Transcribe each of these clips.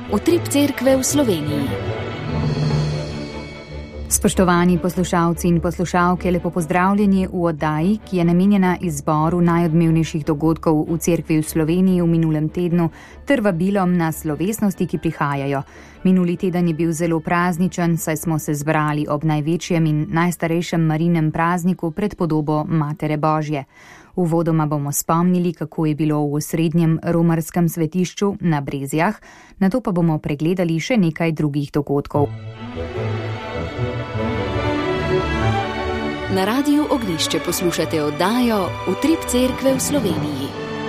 Utrip Cerkve v Sloveniji. Spoštovani poslušalci in poslušalke, lepo pozdravljeni v oddaji, ki je namenjena izboru najodmevnejših dogodkov v Cerkvi v Sloveniji v minulem tednu ter vabilom na slovesnosti, ki prihajajo. Minuli teden je bil zelo prazničen, saj smo se zbrali ob največjem in najstarejšem Marijinem prazniku pred podobo Matere Božje. Uvodoma bomo spomnili, kako je bilo v osrednjem romarskem svetišču na Brezjah, nato pa bomo pregledali še nekaj drugih dogodkov. Na Radiu Ognjišče poslušate oddajo Utrip Cerkve v Sloveniji.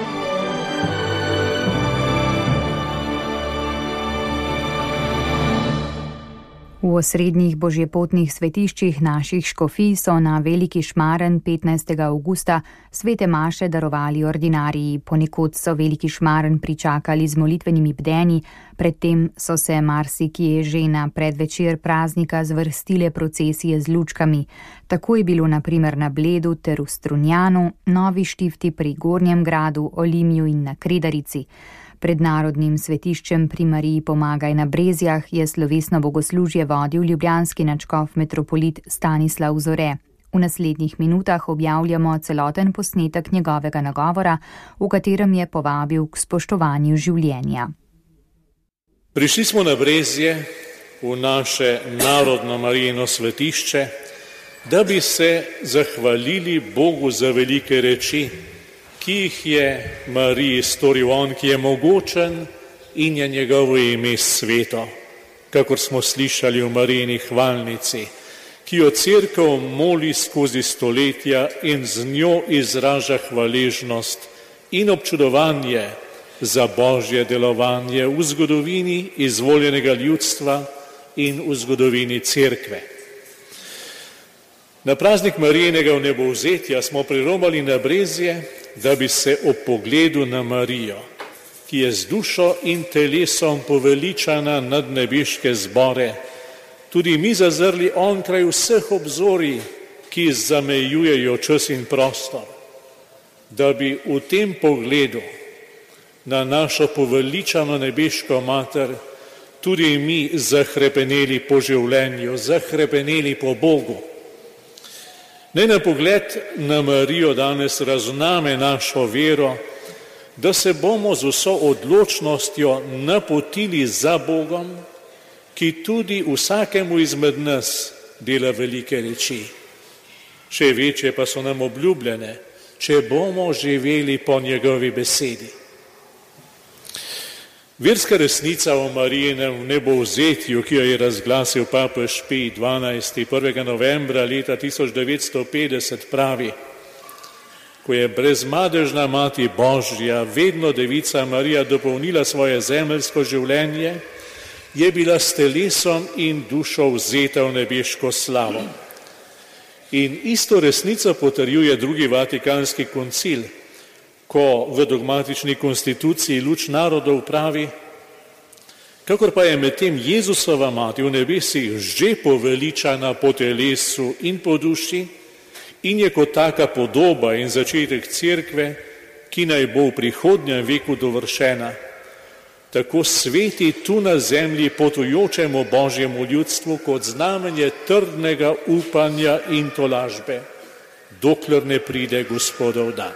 V osrednjih božjepotnih svetiščih naših škofij so na Veliki Šmaren 15. avgusta svete maše darovali ordinariji. Ponekod so Veliki Šmaren pričakali z molitvenimi bdenji, predtem so se marsikje že na predvečer praznika zvrstile procesije z lučkami. Tako je bilo na primer na Bledu ter v Strunjanu, Novi Štifti pri Gornjem gradu, Olimju in na Kredarici. Pred narodnim svetiščem pri Mariji Pomagaj na Brezjah je slovesno bogoslužje vodil ljubljanski nadškof metropolit Stanislav Zore. V naslednjih minutah objavljamo celoten posnetek njegovega nagovora, v katerem je povabil k spoštovanju življenja. Prišli smo na Brezje, v naše narodno Marijino svetišče, da bi se zahvalili Bogu za velike reči, ki jih je Mariji storil on, ki je mogočen in je njegovo ime sveto, kakor smo slišali v Marijini hvalnici, ki jo Cerkev moli skozi stoletja in z njo izraža hvaležnost in občudovanje za Božje delovanje v zgodovini izvoljenega ljudstva in v zgodovini Cerkve. Na praznik Marijinega vnebovzetja smo priromali na Brezje, da bi se ob pogledu na Marijo, ki je z dušo in telesom poveličana nad nebeške zbore, tudi mi zazrli onkraj vseh obzorij, ki zamejujejo čas in prostor, da bi v tem pogledu na našo poveličano nebeško mater tudi mi zahrepeneli po življenju, zahrepeneli po Bogu. Naj na pogled na Marijo danes razname našo vero, da se bomo z vso odločnostjo napotili za Bogom, ki tudi vsakemu izmed nas dela velike reči. Še večje pa so nam obljubljene, če bomo živeli po njegovi besedi. Verska resnica o Marijinem vnebovzetju, ki jo je razglasil papež Pij XII. 1. novembra leta 1950 pravi: ko je brezmadežna mati Božja, vedno devica Marija dopolnila svoje zemeljsko življenje, je bila s telesom in dušo vzeta v nebeško slavo. In isto resnico potrjuje drugi Vatikanski koncil, ko v dogmatični konstituciji Luč narodov pravi: kakor pa je medtem Jezusova mati v nebesih že poveličana po telesu in po duši in je kot taka podoba in začetek Cerkve, ki naj bo v prihodnjem veku dovršena, tako sveti tu na zemlji potujočemu Božjemu ljudstvu kot znamenje trdnega upanja in tolažbe, dokler ne pride Gospodov dan.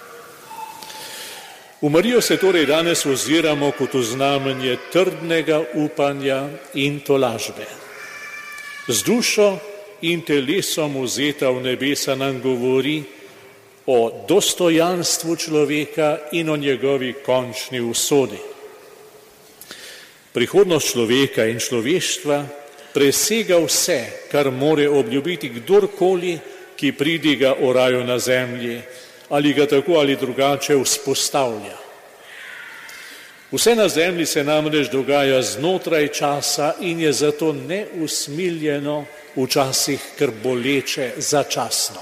V Marijo se torej danes oziramo kot v znamenje trdnega upanja in tolažbe. Z dušo in telesom vzeta v nebesa nam govori o dostojanstvu človeka in o njegovi končni usodi. Prihodnost človeka in človeštva presega vse, kar more obljubiti kdorkoli, ki pridiga o raju na zemlji, ali ga tako ali drugače vzpostavlja. Vse na zemlji se namreč dogaja znotraj časa in je zato neusmiljeno, včasih kar boleče, začasno.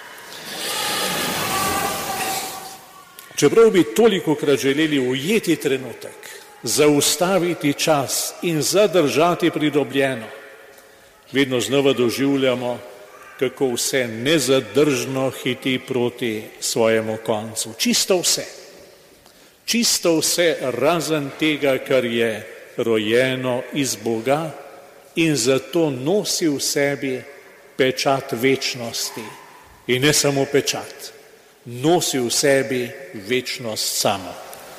Čeprav bi tolikokrat želeli ujeti trenutek, zaustaviti čas in zadržati pridobljeno, vedno znova doživljamo, kako vse nezadržno hiti proti svojemu koncu. Čisto vse razen tega, kar je rojeno iz Boga in zato nosi v sebi pečat večnosti. In ne samo pečat, nosi v sebi večnost samo.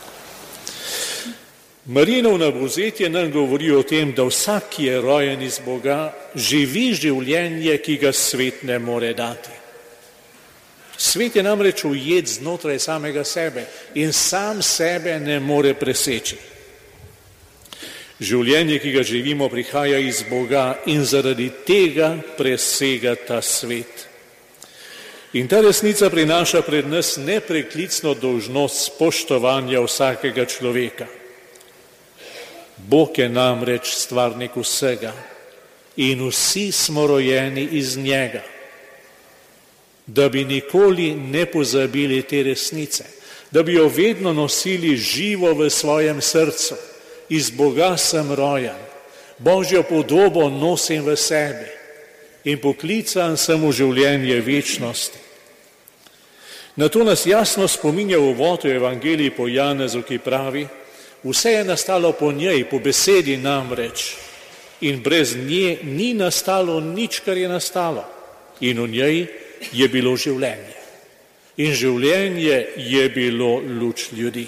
Marijino navzetje nam govori o tem, da vsak, ki je rojen iz Boga, živi življenje, ki ga svet ne more dati. Svet je namreč ujet znotraj samega sebe in sam sebe ne more preseči. Življenje, ki ga živimo, prihaja iz Boga in zaradi tega presega ta svet. In ta resnica prinaša pred nas nepreklicno dolžnost spoštovanja vsakega človeka. Bog je namreč stvarnik vsega in vsi smo rojeni iz njega. Da bi nikoli ne pozabili te resnice, da bi jo vedno nosili živo v svojem srcu. Iz Boga sem rojen, Božjo podobo nosim v sebi in poklican sem v življenje večnosti. Na to nas jasno spominja uvod v Evangeliji po Janezu, ki pravi: vse je nastalo po njej, po besedi namreč, in brez nje ni nastalo nič, kar je nastalo. In v njej je bilo življenje. In življenje je bilo luč ljudi.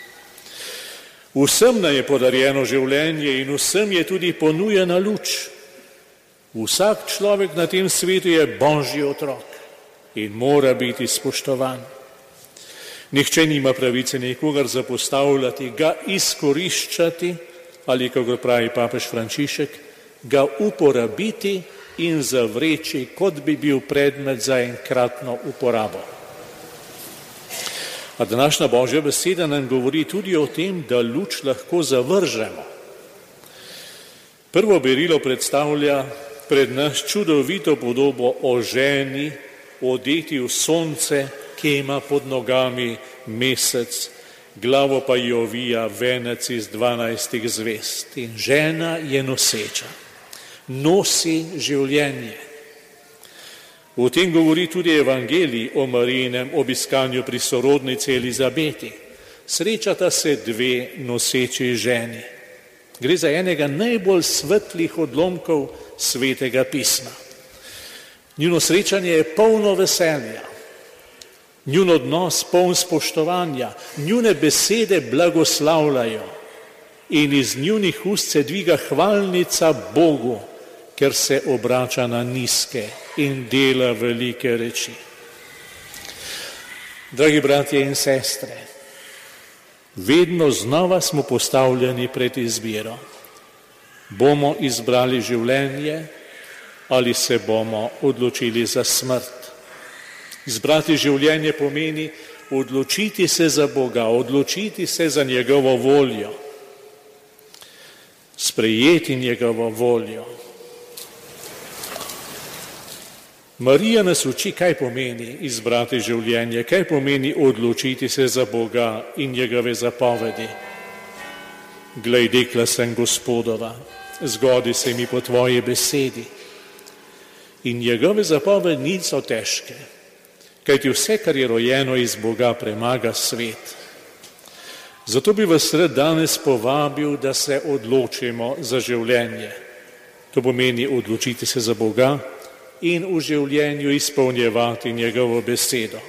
Vsem nam je podarjeno življenje in vsem je tudi ponujena luč. Vsak človek na tem svetu je Božji otrok in mora biti spoštovan. Nihče nima pravice nikogar zapostavljati, ga izkoriščati ali, kako pravi papež Frančišek, ga uporabiti in zavreči, kot bi bil predmet za enkratno uporabo. A današnja Božja beseda nam govori tudi o tem, da luč lahko zavržemo. Prvo berilo predstavlja pred nas čudovito podobo o ženi, odeti v sonce, ki ima pod nogami mesec, glavo pa jo ovija venec iz 12 zvezd. In žena je noseča, nosi življenje. O tem govori tudi Evangelij o Marijinem obiskanju pri sorodnici Elizabeti. Srečata se dve noseči ženi. Gre za enega najbolj svetlih odlomkov Svetega pisma. Njuno srečanje je polno veselja, njun odnos poln spoštovanja, njune besede blagoslavljajo in iz njunih ust se dviga hvalnica Bogu, ker se obrača na nizke in dela velike reči. Dragi bratje in sestre, vedno znova smo postavljeni pred izbiro. Bomo izbrali življenje ali se bomo odločili za smrt. Izbrati življenje pomeni odločiti se za Boga, odločiti se za njegovo voljo, sprejeti njegovo voljo. Marija nas uči, kaj pomeni izbrati življenje, kaj pomeni odločiti se za Boga in njegove zapovedi. Glej, dekla sem Gospodova, zgodi se mi po tvoji besedi. In njegove zapovedi niso težke, kajti vse, kar je rojeno iz Boga, premaga svet. Zato bi vas rad danes povabil, da se odločimo za življenje. To pomeni odločiti se za Boga in v življenju izpolnjevati njegovo besedo.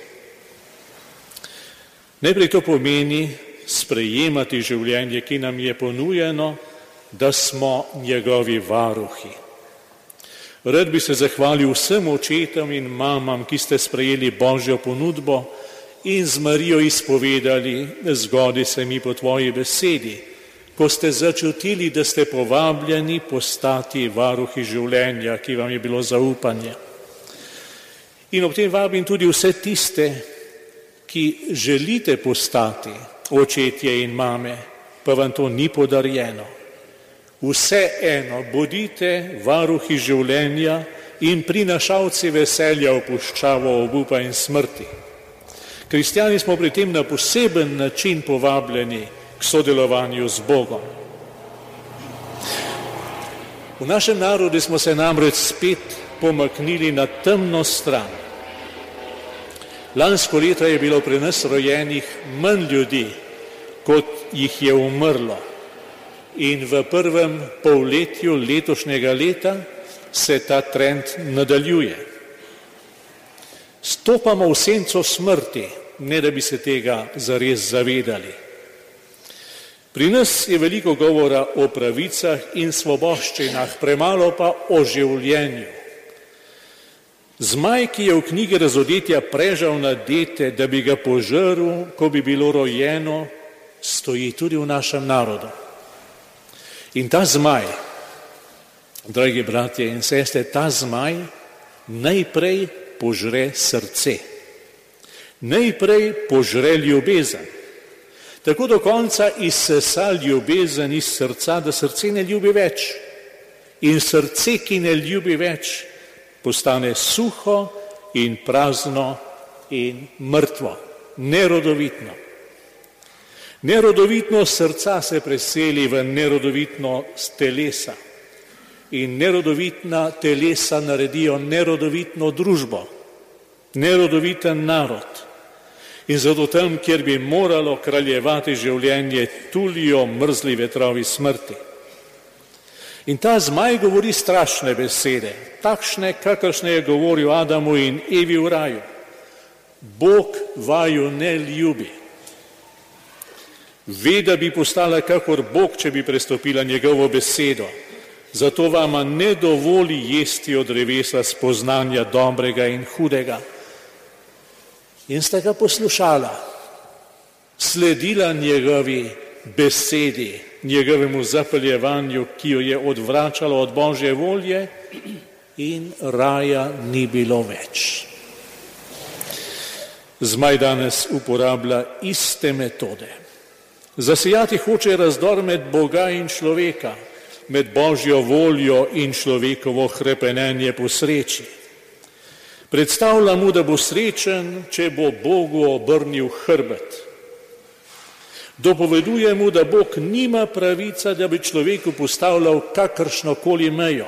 Najprej to pomeni sprejemati življenje, ki nam je ponujeno, da smo njegovi varuhi. Rad bi se zahvalil vsem očetom in mamam, ki ste sprejeli Božjo ponudbo in z Marijo izpovedali: zgodi se mi po tvoji besedi, ko ste začutili, da ste povabljeni postati varuhi življenja, ki vam je bilo zaupanje. In ob tem vabim tudi vse tiste, ki želite postati očetje in mame, pa vam to ni podarjeno. Vseeno bodite varuhi življenja in prinašalci veselja v puščavo obupa in smrti. Kristjani smo pri tem na poseben način povabljeni k sodelovanju z Bogom. V našem narodu smo se namreč spet pomaknili na temno stran. Lansko leto je bilo pri nas rojenih manj ljudi, kot jih je umrlo. in v prvem polletju letošnjega leta se ta trend nadaljuje. Stopamo v senco smrti, ne da bi se tega zares zavedali. Pri nas je veliko govora o pravicah in svoboščinah, premalo pa o življenju. Zmaj, ki je v knjigi Razodetja prežal na dete, da bi ga požrl, ko bi bilo rojeno, stoji tudi v našem narodu. In ta zmaj, dragi bratje in sestre, ta zmaj najprej požre srce. Najprej požre ljubezen. Tako do konca izsesa ljubezen iz srca, da srce ne ljubi več. In srce, ki ne ljubi več, postane suho in prazno in mrtvo, nerodovitno. Nerodovitnost srca se preseli v nerodovitnost telesa in nerodovitna telesa naredijo nerodovitno družbo, nerodoviten narod. In zato tam, kjer bi moralo kraljevati življenje, tulijo mrzli vetrovi smrti. In ta zmaj govori strašne besede, takšne, kakršne je govoril Adamu in Evi v raju. Bog vaju ne ljubi. Ve, da bi postala kakor Bog, če bi prestopila njegovo besedo. Zato vama ne dovoli jesti od drevesa spoznanja dobrega in hudega. In sta ga poslušala, sledila njegovi besedi, njegovemu zapeljevanju, ki jo je odvračalo od Božje volje, in raja ni bilo več. Zmaj danes uporablja iste metode. Zasejati hoče razdor med Boga in človeka, med Božjo voljo in človekovo hrepenenje po sreči. Predstavlja mu, da bo srečen, če bo Bogu obrnil hrbet. Dopoveduje mu, da Bog nima pravica, da bi človeku postavljal kakršnokoli mejo.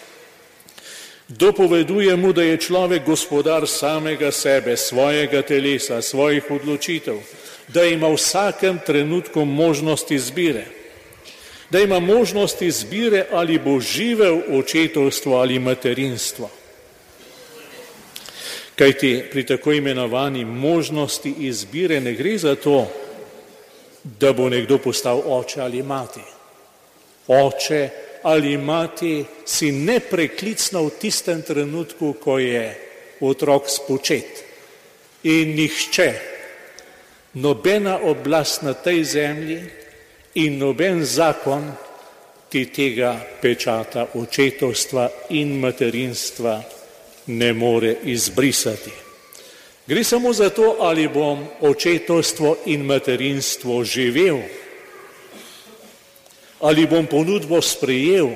Dopoveduje mu, da je človek gospodar samega sebe, svojega telesa, svojih odločitev, da ima v vsakem trenutku možnost izbire. Da ima možnost izbire, ali bo živel očetovstvo ali materinstvo. Kajti pri tako imenovani možnosti izbire ne gre za to, da bo nekdo postal oče ali mati. Oče ali mati si nepreklicno v tistem trenutku, ko je otrok spočet. In nihče, nobena oblast na tej zemlji in noben zakon ti tega pečata očetovstva in materinstva ne more izbrisati. Gre samo za to, ali bom očetovstvo in materinstvo živel, ali bom ponudbo sprejel,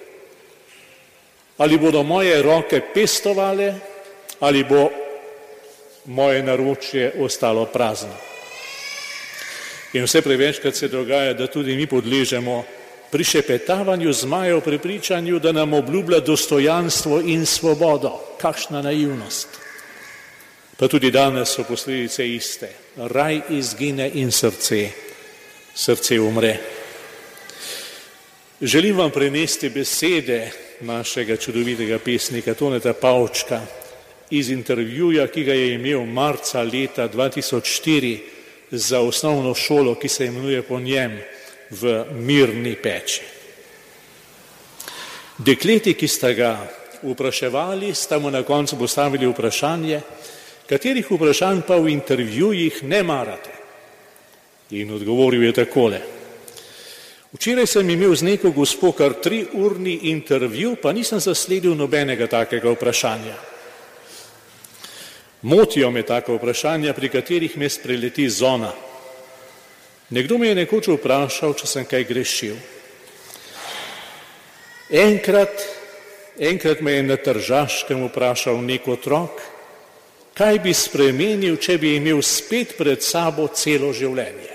ali bodo moje roke pestovale, ali bo moje naročje ostalo prazno. In vse prevečkrat se dogaja, da tudi mi podležemo prišepetavanju zmajev, prepričanju, da nam obljublja dostojanstvo in svobodo. Kakšna naivnost. Pa tudi danes so posledice iste. Raj izgine in srce umre. Želim vam prenesti besede našega čudovitega pesnika Toneta Pavčka iz intervjuja, ki ga je imel marca leta 2004 za osnovno šolo, ki se imenuje po njem, v Mirni Peči. Dekleti, ki sta ga vpraševali, sta mu na koncu postavili vprašanje, katerih vprašanj pa v intervjujih ne marate. In odgovoril je takole. Včeraj sem imel z neko gospo kar 3-urni intervju, pa nisem zasledil nobenega takega vprašanja. Motijo me taka vprašanja, pri katerih me spreleti zona. Nekdo me je nekoč vprašal, če sem kaj grešil. Enkrat me je na Tržaškem vprašal nek otrok, kaj bi spremenil, če bi imel spet pred sabo celo življenje.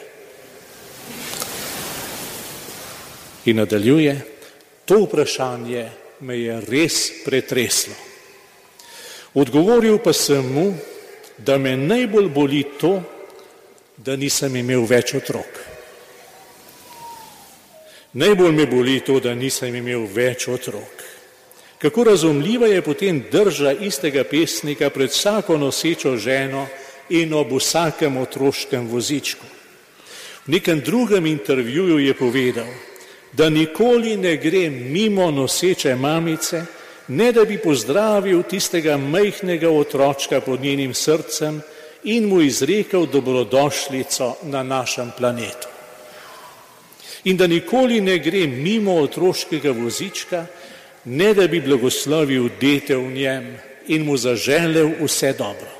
In nadaljuje, to vprašanje me je res pretreslo. Odgovoril pa sem mu, da me najbolj boli to, da nisem imel več otrok. Najbolj me boli to, da nisem imel več otrok. Kako razumljiva je potem drža istega pesnika pred vsako nosečo ženo in ob vsakem otroškem vozičku. V nekem drugem intervjuju je povedal, da nikoli ne gre mimo noseče mamice, ne da bi pozdravil tistega majhnega otročka pod njenim srcem in mu izrekel dobrodošlico na našem planetu. In da nikoli ne gre mimo otroškega vozička, ne da bi blagoslovil dete v njem in mu zaželel vse dobro.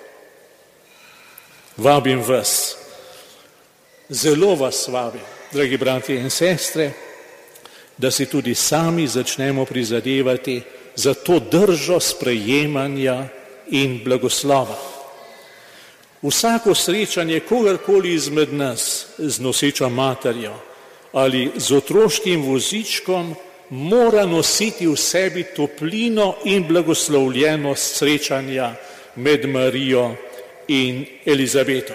Vabim vas, zelo vas vabim, dragi bratje in sestre, da si tudi sami začnemo prizadevati za to držo sprejemanja in blagoslova. Vsako srečanje kogarkoli izmed nas z nosečo materjo ali z otroškim vozičkom mora nositi v sebi toplino in blagoslovljenost srečanja med Marijo in Elizabeto.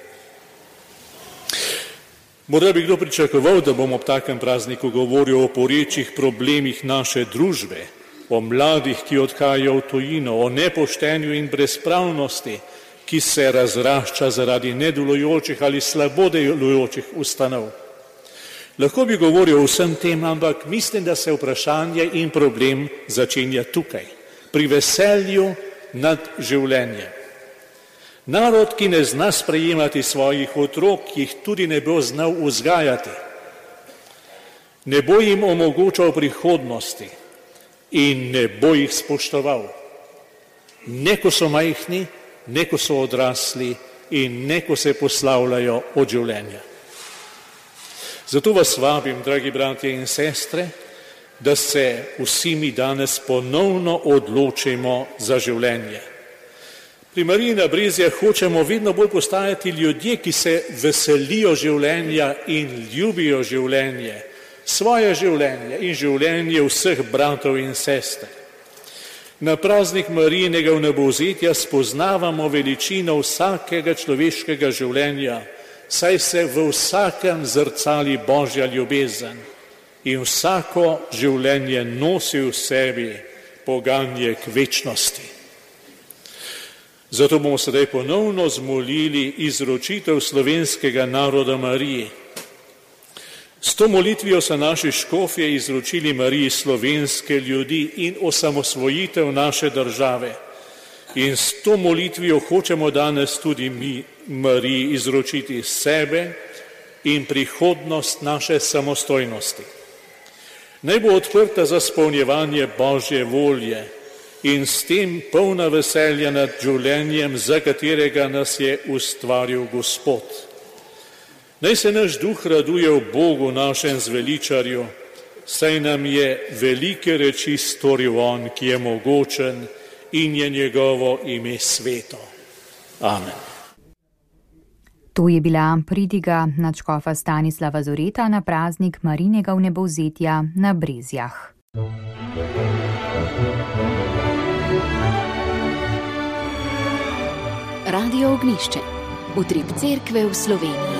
Morda bi kdo pričakoval, da bom ob takem prazniku govoril o porečih problemih naše družbe, o mladih, ki odhajajo v tujino, o nepoštenju in brezpravnosti, ki se razrašča zaradi nedelujočih ali slabo delujočih ustanov. Lahko bi govoril o vsem tem, ampak mislim, da se vprašanje in problem začenja tukaj, pri veselju nad življenjem. Narod, ki ne zna sprejemati svojih otrok, jih tudi ne bo znal vzgajati. Ne bo jim omogočal prihodnosti in ne bo jih spoštoval. Ne ko so majhni, ne ko so odrasli in ne ko se poslavljajo od življenja. Zato vas vabim, dragi bratje in sestre, da se vsi mi danes ponovno odločimo za življenje. Pri Mariji na Brezjah hočemo vedno bolj postajati ljudje, ki se veselijo življenja in ljubijo življenje, svoje življenje in življenje vseh bratov in sester. Na praznik Marijinega vnebovzetja spoznavamo veličino vsakega človeškega življenja, saj se v vsakem zrcali Božja ljubezen in vsako življenje nosi v sebi poganje k večnosti. Zato bomo sedaj ponovno zmolili izročitev slovenskega naroda Mariji. S to molitvijo so naši škofje izročili Mariji slovenske ljudi in osamosvojitev naše države. In s to molitvijo hočemo danes tudi mi Mariji izročiti sebe in prihodnost naše samostojnosti. Naj bo odprta za izpolnjevanje Božje volje in s tem polna veselja nad življenjem, za katerega nas je ustvaril Gospod. Naj se naš duh raduje v Bogu našem zveličarju, saj nam je velike reči storil on, ki je mogočen in je njegovo ime sveto. Amen. To je bila pridiga nadškofa Stanislava Zoreta na praznik Marijinega vnebovzetja na Brezjah. Radio Ognjišče, utrip cerkve v Sloveniji.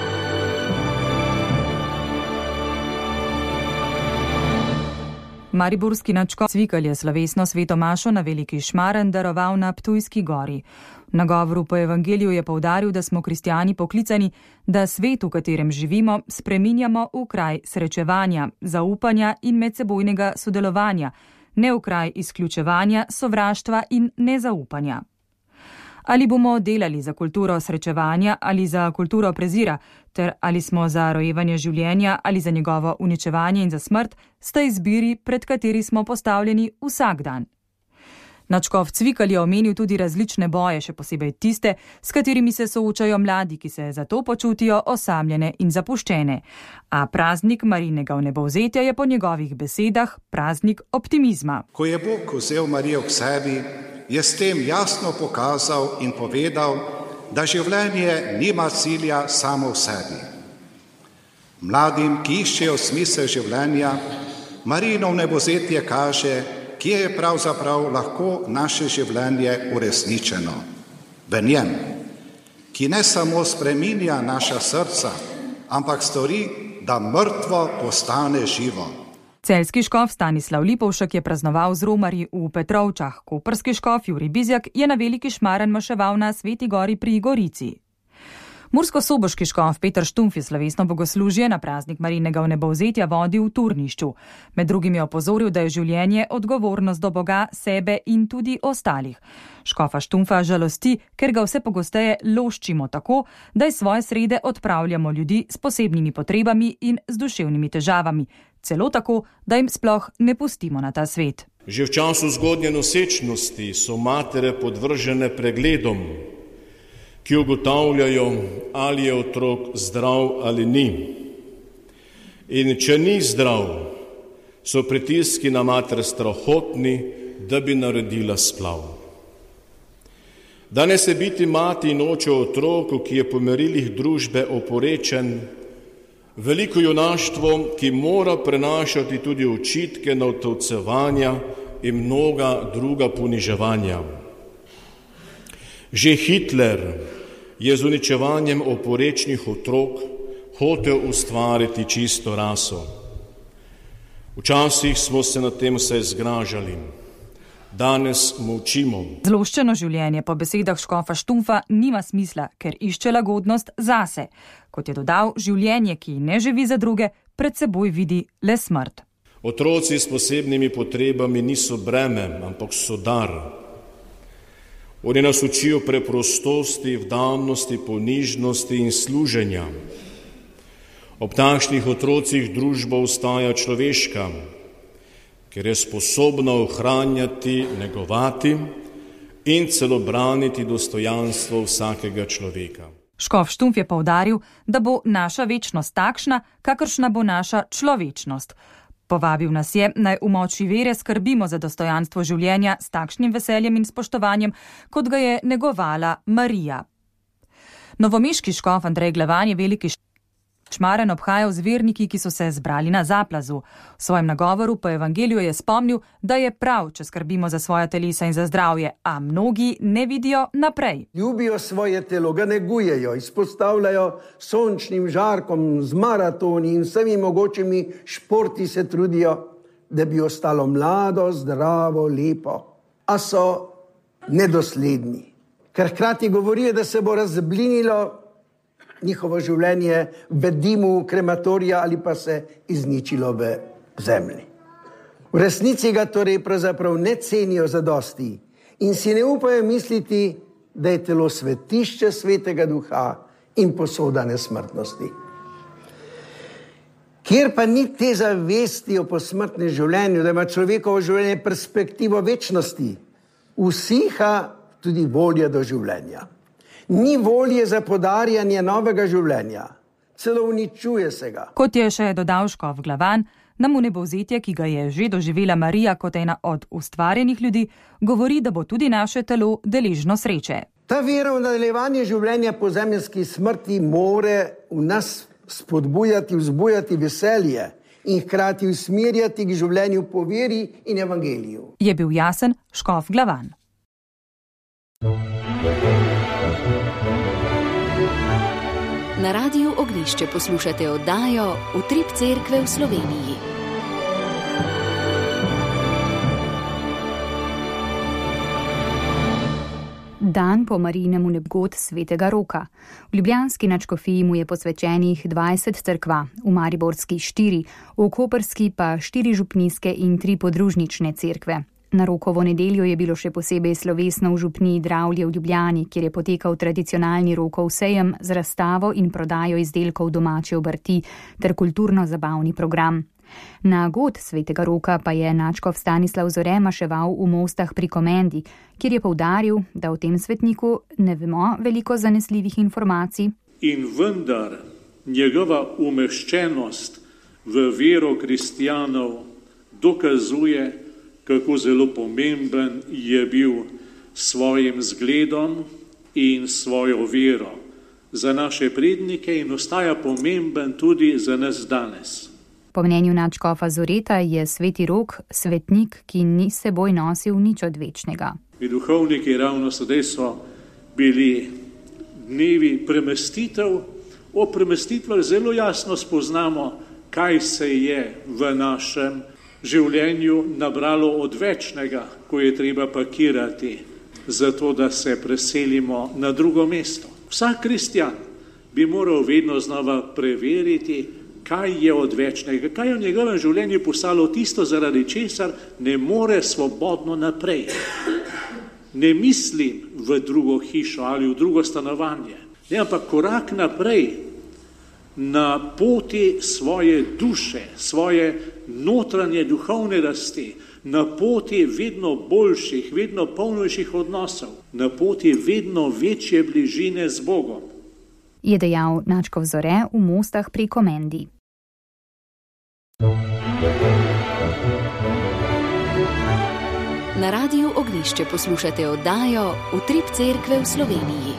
Mariborski nadškof Cvikl je slovesno sveto mašo na Veliki Šmaren daroval na Ptujski gori. V nagovoru po evangeliju je poudaril, da smo kristjani poklicani, da svet, v katerem živimo, spreminjamo v kraj srečevanja, zaupanja in medsebojnega sodelovanja, ne v kraj izključevanja, sovraštva in nezaupanja. Ali bomo delali za kulturo srečevanja ali za kulturo prezira, ter ali smo za rojevanje življenja ali za njegovo uničevanje in za smrt, sta izbiri, pred kateri smo postavljeni vsak dan. Nadškof Cvikl je omenil tudi različne boje, še posebej tiste, s katerimi se soočajo mladi, ki se zato počutijo osamljene in zapuščene. A praznik Marijinega vnebovzetja je po njegovih besedah praznik optimizma. Ko je Bog vzel Marijo k sebi, je s tem jasno pokazal in povedal, da življenje nima cilja samo v sebi. Mladim, ki iščejo smisel življenja, Marijino vnebovzetje kaže, kje je pravzaprav lahko naše življenje uresničeno. V njem, ki ne samo spreminja naša srca, ampak stori, da mrtvo postane živo. Celjski škof Stanislav Lipovšek je praznoval z romarji v Petrovčah, koprski škof Jurij Bizjak je na Veliki Šmaren maševal na Sveti gori pri Gorici. Mursko-soboški škof Peter Štumpf je slovesno bogoslužje na praznik Marijinega vnebovzetja vodil v Turnišču. Med drugim je opozoril, da je življenje odgovornost do Boga, sebe in tudi ostalih. Škofa Štumpfa žalosti, ker ga vse pogosteje loščimo tako, da iz svoje srede odpravljamo ljudi s posebnimi potrebami in z duševnimi težavami. Celo tako, da jim sploh ne pustimo na ta svet. Že v času zgodnje nosečnosti so matere podvržene pregledom, ki ugotavljajo, ali je otrok zdrav ali ni. In če ni zdrav, so pritiski na mater strahotni, da bi naredila splav. Danes je biti mati in oče otroku, ki je po merilih družbe oporečen, veliko junaštvo, ki mora prenašati tudi očitke natovcevanja in mnoga druga poniževanja. Že Hitler je z uničevanjem oporečnih otrok hotel ustvariti čisto raso. Včasih smo se nad tem vse zgražali, danes molčimo. Zloščeno življenje po besedah škofa Štumpfa nima smisla, ker išče lagodnost zase. Kot je dodal, življenje, ki ne živi za druge, pred seboj vidi le smrt. Otroci s posebnimi potrebami niso breme, ampak so dar. Oni nas učijo preprostosti, vdanosti, ponižnosti in služenja. Ob takšnih otrocih družba ostaja človeška, ker je sposobna ohranjati, negovati in celo braniti dostojanstvo vsakega človeka. Škof Štumpf je poudaril, da bo naša večnost takšna, kakršna bo naša človečnost. Povabil nas je, naj v moči vere skrbimo za dostojanstvo življenja s takšnim veseljem in spoštovanjem, kot ga je negovala Marija. Novomeški škof Andrej Glavan je Veliki Šmaren obhajal z verniki, ki so se zbrali na Zaplazu. V svojem nagovoru po evangeliju je spomnil, da je prav, če skrbimo za svoja telesa in za zdravje, a mnogi ne vidijo naprej. Ljubijo svoje telo, ga negujejo, izpostavljajo sončnim žarkom, z maratoni in vsemi mogočimi športi se trudijo, da bi ostalo mlado, zdravo, lepo. A so nedosledni, ker hkrati govorijo, da se bo razblinilo njihovo življenje v dimu krematorija ali pa se izničilo v zemlji. V resnici ga torej pravzaprav ne cenijo zadosti in si ne upajo misliti, da je telo svetišče Svetega Duha in posoda nesmrtnosti. Kjer pa ni te zavesti o posmrtnem življenju, da ima človekovo življenje perspektivo večnosti, usiha tudi volja do življenja. Ni volje za podarjanje novega življenja, celo uničuje se ga. Kot je še dodal škof Glavan, nam vnebovzetje, ki ga je že doživela Marija kot ena od ustvarjenih ljudi, govori, da bo tudi naše telo deležno sreče. Ta vera v nadaljevanje življenja po zemeljski smrti more v nas spodbujati, vzbujati veselje in hkrati usmerjati k življenju po veri in evangeliju. Je bil jasen škof Glavan. Na Radiu Ognjišče poslušate oddajo Utrip Cerkve v Sloveniji. Dan po Marijinem vnebovzetju svetega Roka. V ljubljanski nadškofiji mu je posvečenih 20 cerkva, v mariborski 4, v koprski pa 4 župnijske in 3 podružnične cerkve. Na Rokovo nedeljo je bilo še posebej slovesno v župniji Dravlje v Ljubljani, kjer je potekal tradicionalni Rokov sejem z razstavo in prodajo izdelkov domače obrti ter kulturno-zabavni program. Na god svetega Roka pa je nadškof Stanislav Zore maševal v Mostah pri Komendi, kjer je poudaril, da o tem svetniku ne vemo veliko zanesljivih informacij. In vendar njegova umeščenost v vero kristjanov dokazuje, kako zelo pomemben je bil svojim zgledom in svojo vero za naše prednike in ostaja pomemben tudi za nas danes. Po mnenju nadškofa Zoreta je sveti Rok svetnik, ki ni s seboj nosil nič odvečnega. Mi duhovniki ravno sedaj so bili dnevi premestitev Ob premestitvah zelo jasno spoznamo, kaj se je v našem življenju nabralo od večnega, ko je treba pakirati, zato da se preselimo na drugo mesto. Vsak kristjan bi moral vedno znova preveriti, kaj je od večnega, kaj je v njegovem življenju postalo tisto, zaradi česar ne more svobodno naprej. Ne mislim v drugo hišo ali v drugo stanovanje, ne, ampak korak naprej na poti svoje duše, svoje notranje duhovne rasti, na poti vedno boljših, vedno polnejših odnosov, na poti vedno večje bližine z Bogom. Je dejal nadškof Zore v Mostah pri Komendi. Na Radiu Ognjišče poslušate oddajo Utrip cerkve v Sloveniji.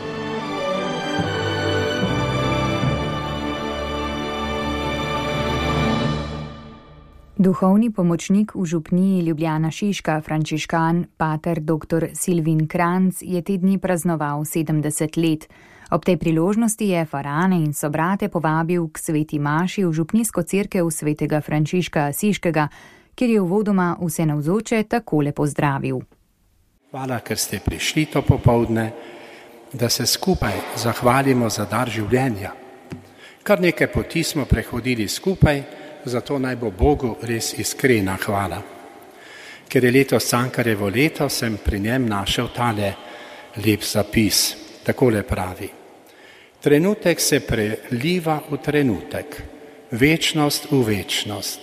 Duhovni pomočnik v župniji Ljubljana Šiška, frančiškan, pater dr. Silvin Kranc, je te dni praznoval 70 let. Ob tej priložnosti je farane in sobrate povabil k sveti maši v župnijsko cerkev svetega Frančiška Asiškega, kjer je uvodoma vse navzoče takole pozdravil. Hvala, ker ste prišli to popoldne, da se skupaj zahvalimo za dar življenja. Kar nekaj poti smo prehodili skupaj, zato naj bo Bogu res iskrena hvala. Ker je letos Cankarjevo leto, sem pri njem našel tale lep zapis. Takole pravi: trenutek se preliva v trenutek, večnost v večnost.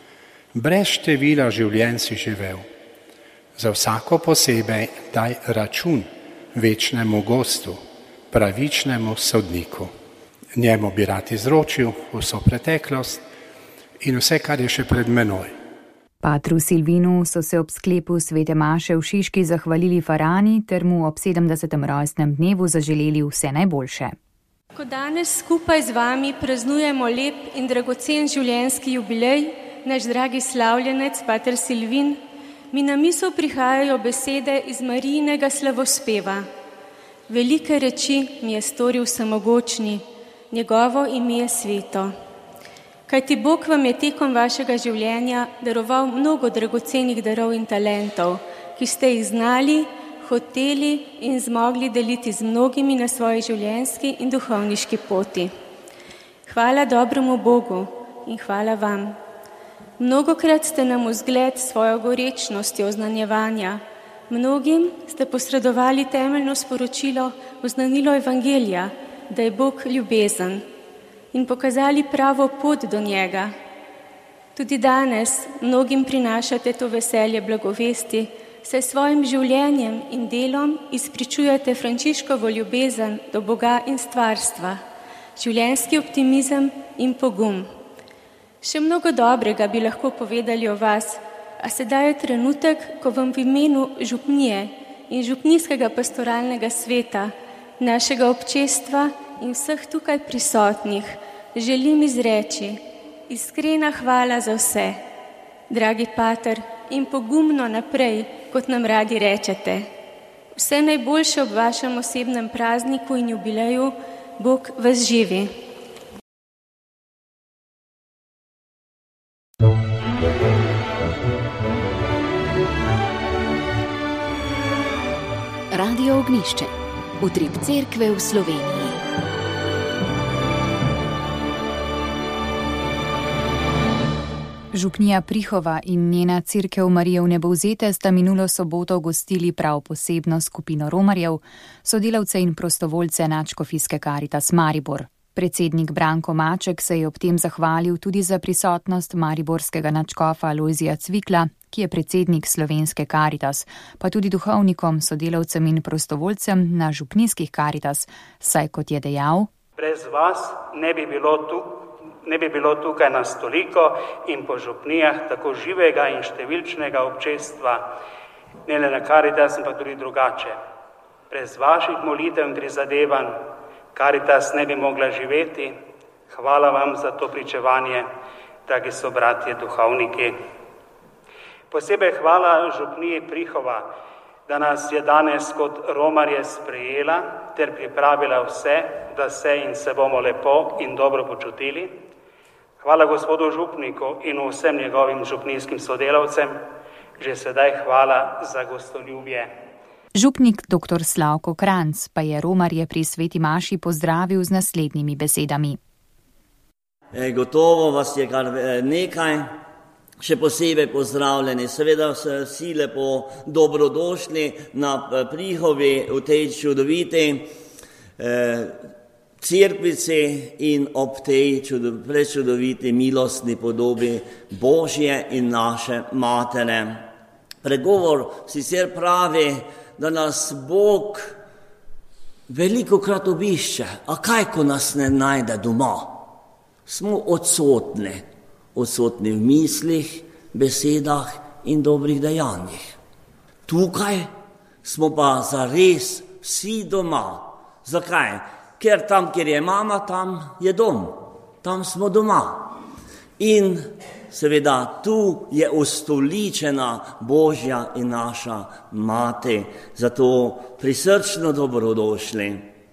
Brez števila življenj si živel. Za vsako posebej daj račun večnemu gostu, pravičnemu sodniku. Njemu bi rad izročil vso preteklost in vse, kar je še pred menoj. Patru Silvinu so se ob sklepu svete maše v Šiški zahvalili farani ter mu ob 70. rojstnem dnevu zaželeli vse najboljše. Ko danes skupaj z vami praznujemo lep in dragocen življenjski jubilej, naš dragi slavljenec, pater Silvin, mi na misel prihajajo besede iz Marijinega slavospeva. Velike reči mi je storil vsemogočni, njegovo ime je sveto. Kajti Bog vam je tekom vašega življenja daroval mnogo dragocenih darov in talentov, ki ste jih znali, hoteli in zmogli deliti z mnogimi na svoji življenjski in duhovniški poti. Hvala dobremu Bogu in hvala vam. Mnogokrat ste nam vzgled s svojo gorečnostjo oznanjevanja. Mnogim ste posredovali temeljno sporočilo, oznanilo evangelija, da je Bog ljubezen, in pokazali pravo pot do njega. Tudi danes mnogim prinašate to veselje blagovesti, saj svojim življenjem in delom izpričujete Frančiškovo ljubezen do Boga in stvarstva, življenjski optimizem in pogum. Še mnogo dobrega bi lahko povedali o vas, a sedaj je trenutek, ko vam v imenu župnije in župnijskega pastoralnega sveta, našega občestva in vseh tukaj prisotnih želim izreči iskrena hvala za vse, dragi pater, in pogumno naprej, kot nam radi rečete. Vse najboljše ob vašem osebnem prazniku in jubileju, Bog vas živi. Radio Ognjišče, utrip cerkve v Sloveniji. Župnija Prihova in njena cerkev Marije Vnebovzete sta minulo soboto gostili prav posebno skupino romarjev, sodelavce in prostovoljce nadškofijske Karitas Maribor. Predsednik Branko Maček se je ob tem zahvalil tudi za prisotnost mariborskega nadškofa Lojzija Cvikla, ki je predsednik slovenske Karitas, pa tudi duhovnikom, sodelavcem in prostovoljcem na župnijskih Karitas, saj kot je dejal: brez vas ne bi bilo tukaj nas toliko in po župnijah tako živega in številčnega občestva, ne le na Karitas, ampak tudi drugače. Brez vaših molitev in prizadevanj Karitas ne bi mogla živeti. Hvala vam za to pričevanje, dragi sobratje duhovniki. Posebej hvala župniji Prihova da nas je danes kot romarje sprejela ter pripravila vse, da se in se bomo lepo in dobro počutili. Hvala gospodu župniku in vsem njegovim župnijskim sodelavcem, že sedaj hvala za gostoljubje. Župnik dr. Slavko Kranc pa je romarje pri sveti maši pozdravil z naslednjimi besedami. Gotovo vas je kar nekaj, še posebej pozdravljeni. Seveda vsi lepo dobrodošli na Prihovi v tej čudovitej cerkvici in ob tej prečudoviti milostni podobi Božje in naše matere. Pregovor sicer pravi, da nas Bog velikokrat obišče, a kaj, ko nas ne najde doma? Smo odsotni v mislih, besedah in dobrih dejanjih. Tukaj smo pa zares vsi doma. Zakaj? Ker tam, kjer je mama, tam je dom. Tam smo doma. In seveda tu je ustoličena Božja in naša mati. Zato prisrčno dobrodošli.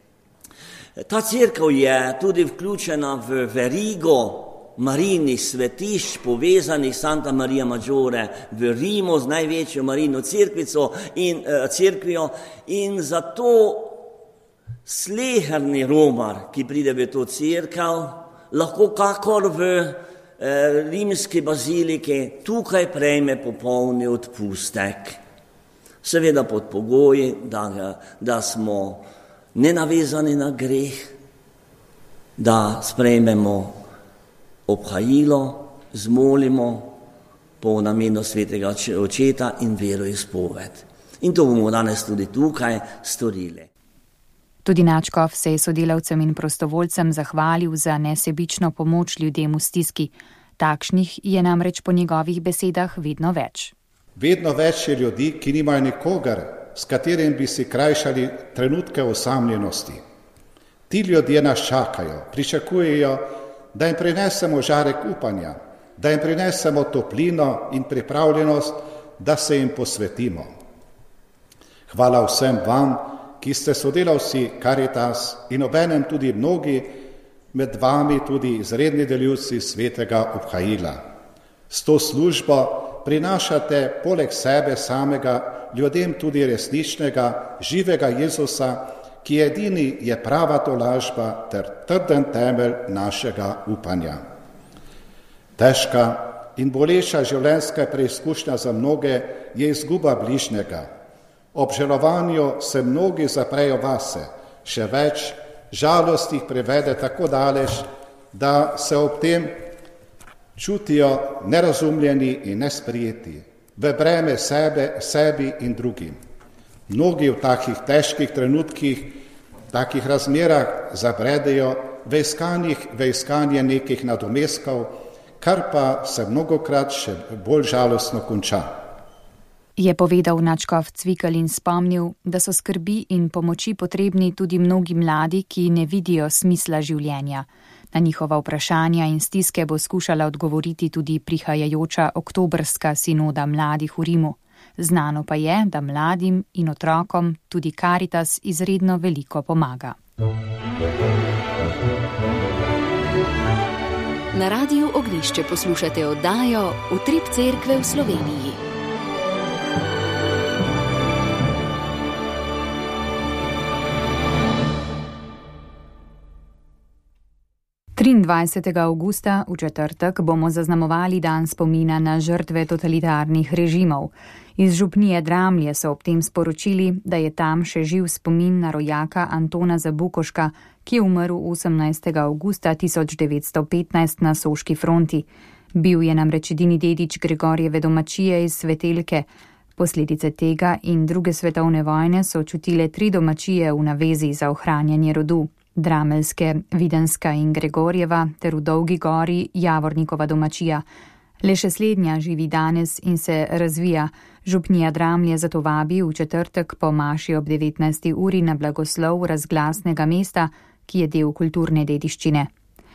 Ta cerkev je tudi vključena v verigo Marijnih svetišč, povezanih Santa Maria Maggiore v Rimu z največjo Marijino cerkvijo in zato sleherni romar, ki pride v to cerkev, lahko kakor v rimski baziliki tukaj prejme popolni odpustek. Seveda pod pogoji, da smo nenavezani na greh, da sprejmemo obhajilo, zmolimo po namenu svetega očeta in veroizpoved. In to bomo danes tudi tukaj storili. Tudi nadškof se je sodelavcem in prostovoljcem zahvalil za nesebično pomoč ljudem v stiski. Takšnih je namreč po njegovih besedah vedno več. Vedno več je ljudi, ki nimajo nikogar, s katerim bi si krajšali trenutke osamljenosti. Ti ljudje nas čakajo, pričakujejo, da jim prinesemo žarek upanja, da jim prinesemo toplino in pripravljenost, da se jim posvetimo. Hvala vsem vam, ki ste sodelavci Caritas in obenem tudi mnogi med vami tudi izredni delivci svetega obhajila. S to službo prinašate poleg sebe samega ljudem tudi resničnega, živega Jezusa, ki edini je prava tolažba ter trden temelj našega upanja. Težka in boleča življenjska preizkušnja za mnoge je izguba bližnjega. Ob žalovanju se mnogi zaprejo vase, še več, žalost jih privede tako daleč, da se ob tem čutijo nerazumljeni in nesprijeti, v breme sebi in drugim. Mnogi v takih težkih trenutkih, takih razmerah zabredejo v iskanje nekih nadomestkov, kar pa se mnogokrat še bolj žalostno konča. Je povedal nadškof Cvikl in spomnil, da so skrbi in pomoči potrebni tudi mnogi mladi, ki ne vidijo smisla življenja. Na njihova vprašanja in stiske bo skušala odgovoriti tudi prihajajoča oktobrska sinoda mladih v Rimu. Znano pa je, da mladim in otrokom tudi Caritas izredno veliko pomaga. Na Radiu Ognjišče poslušate oddajo Utrip cerkve v Sloveniji. Avgusta, v četrtek, bomo zaznamovali dan spomina na žrtve totalitarnih režimov. Iz župnije Dramlje so ob tem sporočili, da je tam še živ spomin na rojaka Antona Zabukoška, ki je umrl 18. avgusta 1915 na Soški fronti. Bil je namreč edini dedič Gregorjeve domačije iz Svetelke. Posledice tega in druge svetovne vojne so čutile 3 domačije v navezi za ohranjanje rodu. Drameljske, Videnska in Gregorjeva ter v Dolgi gori Javornikova domačija. Le še slednja živi danes in se razvija. Župnija Dramlje zato vabi v četrtek po maši ob 19. uri na blagoslov razglasnega mesta, ki je del kulturne dediščine.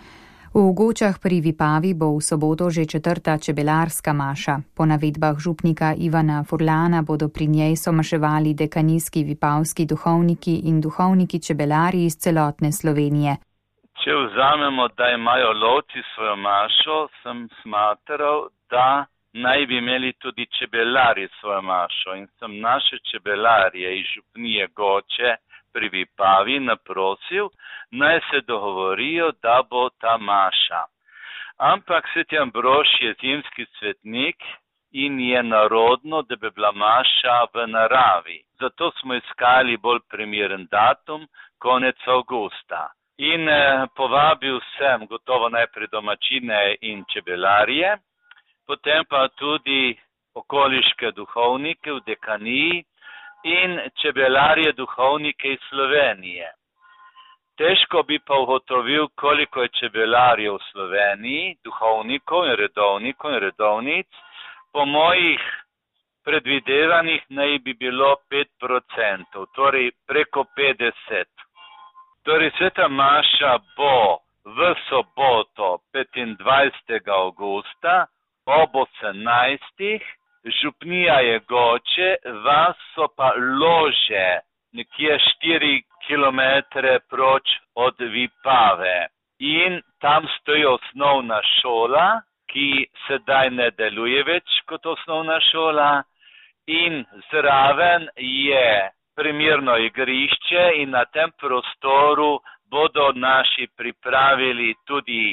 V Gočah pri Vipavi bo v soboto že 4. čebelarska maša. Po navedbah župnika Ivana Furlana bodo pri njej somaševali dekanijski vipavski duhovniki in duhovniki čebelari iz celotne Slovenije. Če vzamemo, da imajo lovci svojo mašo, sem smatral, da naj bi imeli tudi čebelari svojo mašo. In sem naše čebelarje iz župnije Goče pri Vipavi naprosil, naj se dogovorijo, da bo ta maša. Ampak Sveti Ambrož je zimski svetnik in je narodno, da bi bila maša v naravi. Zato smo iskali bolj primeren datum, konec avgusta. In povabil sem gotovo najprej domačine in čebelarje, potem pa tudi okoliške duhovnike v dekaniji in čebelarje duhovnike iz Slovenije. Težko bi pa ugotovil, koliko je čebelarjev v Sloveniji, duhovnikov in redovnic. Po mojih predvidevanjih naj bi bilo 5%, torej preko 50. Torej sveta maša bo v soboto 25. avgusta ob 18. Župnija je Goče, vas so pa Lože, nekje 4 kilometre proč od Vipave. In tam stoji osnovna šola, ki sedaj ne deluje več kot osnovna šola, in zraven je primerno igrišče in na tem prostoru bodo naši pripravili tudi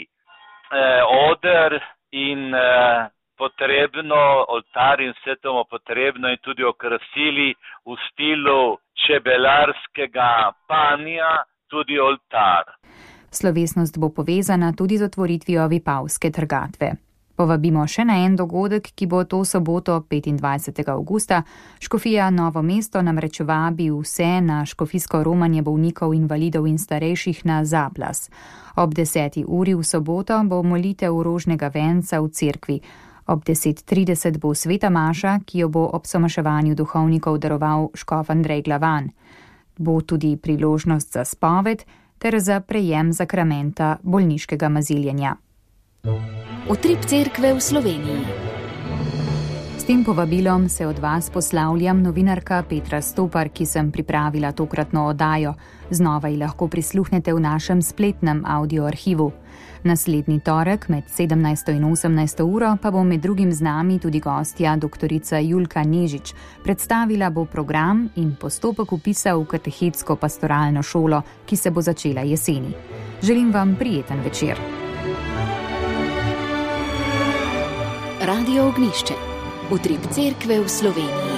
oder in potrebno, oltar in vse tomu potrebno in tudi okrasili v stilu čebelarskega panja tudi oltar. Slovesnost bo povezana tudi z otvoritvijo Vipavske trgatve. Povabimo še na en dogodek, ki bo to soboto 25. avgusta. Škofija Novo mesto namreč vabi vse na škofijsko romanje bolnikov, invalidov in starejših na Zaplas. Ob 10. uri v soboto bo molitev rožnega venca v cerkvi. Ob 10.30 bo sveta maša, ki jo bo ob somaševanju duhovnikov daroval škof Andrej Glavan. Bo tudi priložnost za spoved ter za prejem zakramenta bolniškega maziljenja. Utrip cerkve v Sloveniji. S tem povabilom se od vas poslavljam novinarka Petra Stopar, ki sem pripravila tokratno oddajo. Znova ji lahko prisluhnete v našem spletnem audioarhivu. Naslednji torek med 17. in 18. uro pa bo med drugim z nami tudi gostja doktorica Julka Nežič. Predstavila bo program in postopek vpisa v katehetsko pastoralno šolo, ki se bo začela jeseni. Želim vam prijeten večer. Radio Ognjišče. Utrip cerkve v Sloveniji.